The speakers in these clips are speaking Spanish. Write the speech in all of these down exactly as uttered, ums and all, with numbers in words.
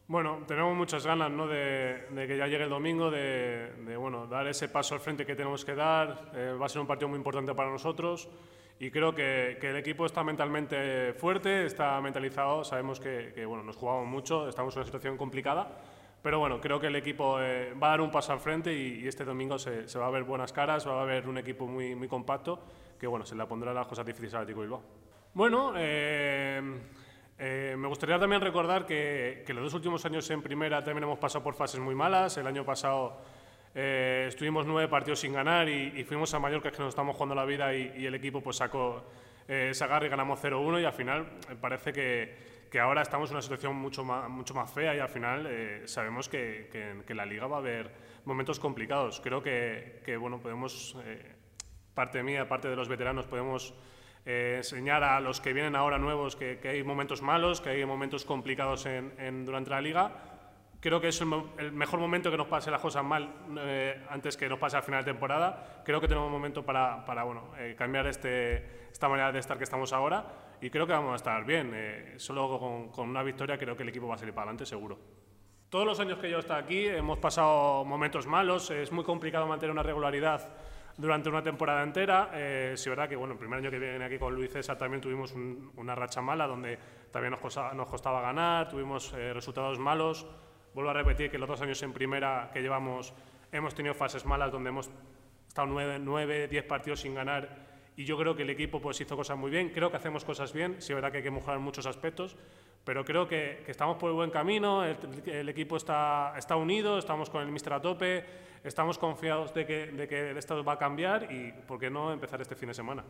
Bueno, tenemos muchas ganas, ¿no?, de, de que ya llegue el domingo, de, de, bueno, dar ese paso al frente que tenemos que dar. Eh, va a ser un partido muy importante para nosotros y creo que, que el equipo está mentalmente fuerte, está mentalizado. Sabemos que, que bueno, nos jugamos mucho, estamos en una situación complicada, pero bueno, creo que el equipo eh, va a dar un paso al frente y, y este domingo se, se va a ver buenas caras, va a haber un equipo muy, muy compacto que bueno, se le pondrá las cosas difíciles al Athletic Bilbao. Bueno, eh, Eh, me gustaría también recordar que, que los dos últimos años en primera también hemos pasado por fases muy malas. El año pasado eh, estuvimos nueve partidos sin ganar y, y fuimos a Mallorca, que nos estamos jugando la vida, y, y el equipo pues sacó eh, esa garra y ganamos cero uno, y al final eh, parece que, que ahora estamos en una situación mucho más, mucho más fea y al final eh, sabemos que, que, que en la Liga va a haber momentos complicados. Creo que, que bueno, podemos, eh, parte mía, parte de los veteranos, podemos Eh, enseñar a los que vienen ahora nuevos que, que hay momentos malos, que hay momentos complicados en, en, durante la Liga. Creo que es el, el mejor momento que nos pase las cosas mal eh, antes que nos pase al final de temporada. Creo que tenemos un momento para, para bueno, eh, cambiar este, esta manera de estar que estamos ahora y creo que vamos a estar bien. Eh, solo con, con una victoria creo que el equipo va a salir para adelante, seguro. Todos los años que yo he estado aquí hemos pasado momentos malos, es muy complicado mantener una regularidad durante una temporada entera. Eh, sí, verdad que bueno, el primer año que viene aquí con Luis César también tuvimos un, una racha mala donde también nos costaba, nos costaba ganar, tuvimos eh, resultados malos. Vuelvo a repetir que los dos años en primera que llevamos hemos tenido fases malas donde hemos estado nueve, nueve, diez partidos sin ganar y yo creo que el equipo pues hizo cosas muy bien. Creo que hacemos cosas bien, sí, verdad que hay que mejorar en muchos aspectos, pero creo que, que estamos por el buen camino. El, el equipo está, está unido, estamos con el míster a tope, estamos confiados de que, de que el estado va a cambiar y por qué no empezar este fin de semana.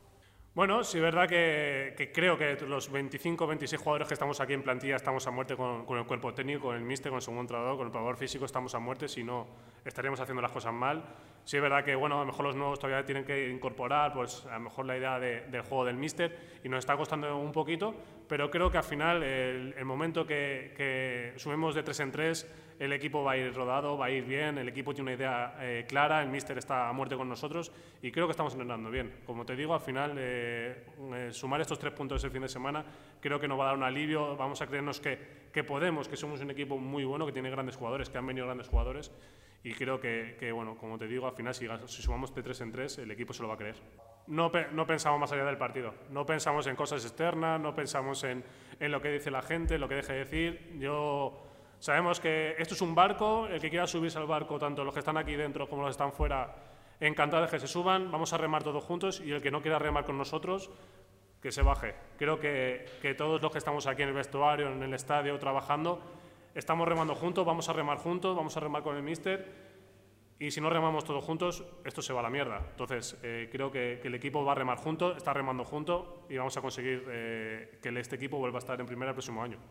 Bueno, sí es verdad que, que creo que los veinticinco o veintiséis jugadores que estamos aquí en plantilla estamos a muerte con, con el cuerpo técnico, con el míster, con el segundo entrenador, con el preparador físico, estamos a muerte, si no estaríamos haciendo las cosas mal. Sí es verdad que bueno, a lo mejor los nuevos todavía tienen que incorporar pues, a lo mejor la idea de, del juego del míster y nos está costando un poquito, pero creo que al final el, el momento que, que subimos de tres en tres, el equipo va a ir rodado, va a ir bien, el equipo tiene una idea eh, clara, el míster está a muerte con nosotros y creo que estamos entrenando bien. Como te digo, al final eh, eh, sumar estos tres puntos el fin de semana creo que nos va a dar un alivio, vamos a creernos que, que podemos, que somos un equipo muy bueno, que tiene grandes jugadores, que han venido grandes jugadores y creo que, que bueno, como te digo, al final si, si sumamos de tres en tres el equipo se lo va a creer. No, pe no pensamos más allá del partido, no pensamos en cosas externas, no pensamos en, en lo que dice la gente, lo que deje de decir. Yo... Sabemos que esto es un barco, el que quiera subirse al barco, tanto los que están aquí dentro como los que están fuera, encantados de que se suban, vamos a remar todos juntos y el que no quiera remar con nosotros, que se baje. Creo que, que todos los que estamos aquí en el vestuario, en el estadio, trabajando, estamos remando juntos, vamos a remar juntos, vamos a remar con el míster y si no remamos todos juntos, esto se va a la mierda. Entonces, eh, creo que, que el equipo va a remar junto, está remando junto y vamos a conseguir eh, que este equipo vuelva a estar en primera el próximo año.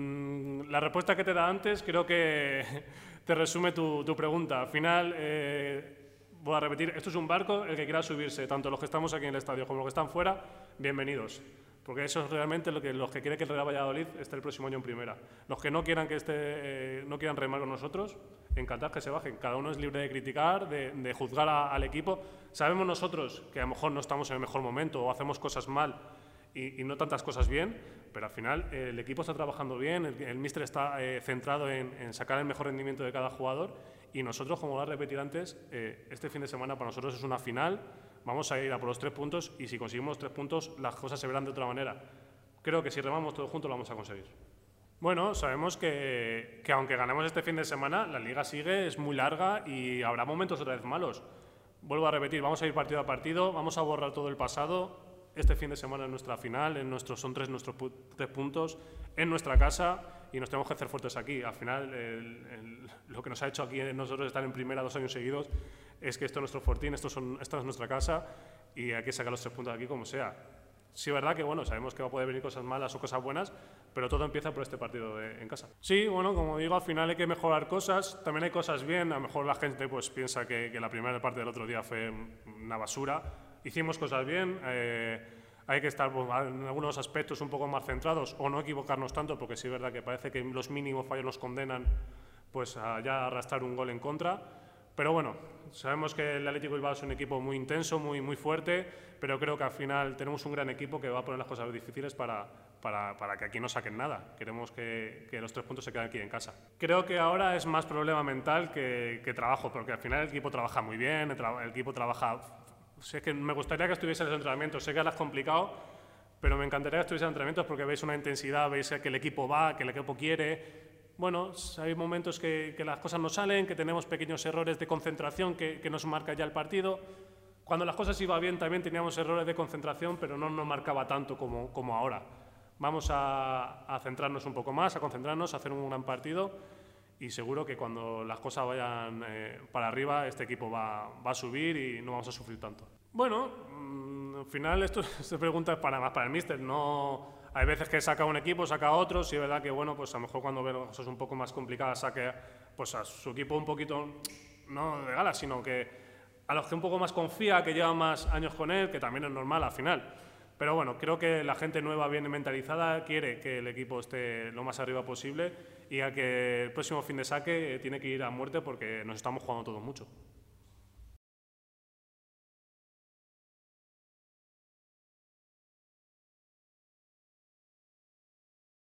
Mm, la respuesta que te da antes creo que te resume tu, tu pregunta. Al final, eh, voy a repetir, esto es un barco, el que quiera subirse, tanto los que estamos aquí en el estadio como los que están fuera, bienvenidos. Porque eso es realmente lo que los que quieren que el Real Valladolid esté el próximo año en primera. Los que no quieran que esté, eh, no quieran remar con nosotros, encantados que se bajen. Cada uno es libre de criticar, de, de juzgar a, al equipo. Sabemos nosotros que a lo mejor no estamos en el mejor momento o hacemos cosas mal y, y no tantas cosas bien, pero al final eh, el equipo está trabajando bien, el, el míster está eh, centrado en, en sacar el mejor rendimiento de cada jugador y nosotros, como voy a repetir antes, eh, este fin de semana para nosotros es una final. Vamos a ir a por los tres puntos y si conseguimos tres puntos las cosas se verán de otra manera. Creo que si remamos todos juntos lo vamos a conseguir. Bueno, sabemos que, que aunque ganemos este fin de semana, la liga sigue, es muy larga y habrá momentos otra vez malos. Vuelvo a repetir, vamos a ir partido a partido, vamos a borrar todo el pasado. Este fin de semana es nuestra final, en nuestros, son tres nuestros pu tres puntos en nuestra casa y nos tenemos que hacer fuertes aquí. Al final, el, el, lo que nos ha hecho aquí nosotros estar en primera dos años seguidos es que esto es nuestro fortín, esto, son, esto es nuestra casa y hay que sacar los tres puntos de aquí como sea. Sí, es verdad que bueno, sabemos que va a poder venir cosas malas o cosas buenas, pero todo empieza por este partido de, en casa. Sí, bueno, como digo, al final hay que mejorar cosas, también hay cosas bien, a lo mejor la gente pues piensa que, que la primera parte del otro día fue una basura. Hicimos cosas bien, eh, hay que estar pues, en algunos aspectos un poco más centrados o no equivocarnos tanto, porque sí es verdad que parece que los mínimos fallos nos condenan pues, a ya arrastrar un gol en contra. Pero bueno, sabemos que el Athletic Bilbao es un equipo muy intenso, muy, muy fuerte, pero creo que al final tenemos un gran equipo que va a poner las cosas difíciles para, para, para que aquí no saquen nada. Queremos que, que los tres puntos se queden aquí en casa. Creo que ahora es más problema mental que, que trabajo, porque al final el equipo trabaja muy bien, el, tra el equipo trabaja... Sé que me gustaría que estuviese en los entrenamientos, sé que ahora es complicado, pero me encantaría que estuviese en entrenamientos porque veis una intensidad, veis que el equipo va, que el equipo quiere. Bueno, hay momentos que, que las cosas no salen, que tenemos pequeños errores de concentración que, que nos marca ya el partido. Cuando las cosas iban bien también teníamos errores de concentración, pero no nos marcaba tanto como, como ahora. Vamos a, a centrarnos un poco más, a concentrarnos, a hacer un gran partido y seguro que cuando las cosas vayan eh, para arriba este equipo va, va a subir y no vamos a sufrir tanto. Bueno, mmm, al final esto se pregunta para más para el míster, no... Hay veces que saca un equipo, saca a otros y es verdad que bueno, pues a lo mejor cuando ve las cosas un poco más complicadas saque pues a su equipo un poquito, no de gala, sino que a los que un poco más confía, que lleva más años con él, que también es normal al final. Pero bueno, creo que la gente nueva, bien mentalizada, quiere que el equipo esté lo más arriba posible y a que el próximo fin de saque tiene que ir a muerte porque nos estamos jugando todos mucho.